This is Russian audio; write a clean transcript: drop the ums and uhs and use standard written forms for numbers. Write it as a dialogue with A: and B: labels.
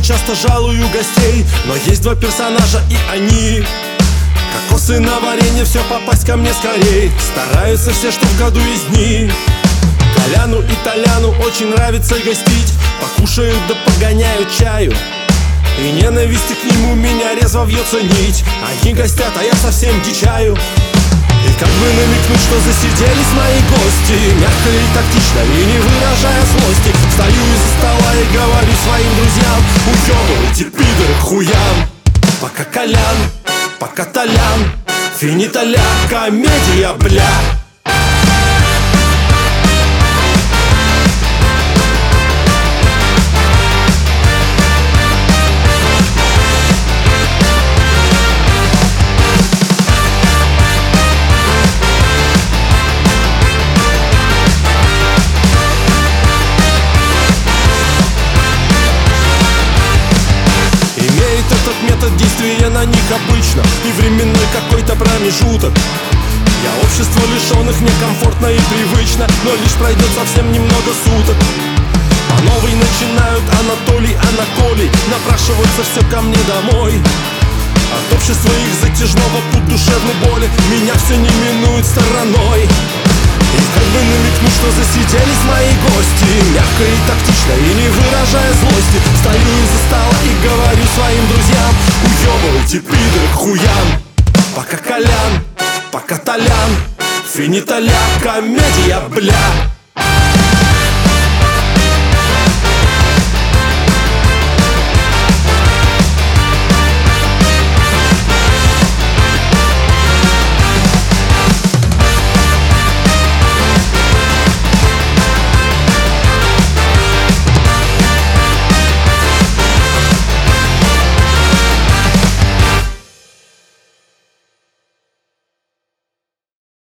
A: часто жалую гостей, но есть два персонажа, и они кокосы на варенье, все попасть ко мне скорей. Стараются все, что в году есть дни. Коляну и Толяну очень нравится гостить. Покушают да погоняют чаю, и ненависти к нему меня резво вьется нить. Они гостят, а я совсем дичаю. И как бы намекнуть, что засиделись мои гости, мягко и тактично, и не выражая злости, встаю из-за стола и говорю своим друзьям: уёбывайте, пидоры, к хуям. Пока Колян, пока Толян, финиталя, комедия, бля. Метод действия на них обычно и временной какой-то промежуток. Я общество лишенных, мне комфортно и привычно, но лишь пройдет совсем немного суток. По новой начинают Анатолий, Анаколий, напрашиваются все ко мне домой. От общества их затяжного путь душевной боли меня все не минует стороной. И как бы намекнуть, что засиделись мои гости, мягко и тактично, и не выражая злости, встаю из-за стола и говорю своим друзьям: уёбывайте, пидоры, к хуям. Пока Колян, пока Толян, финиталя, комедия, бля.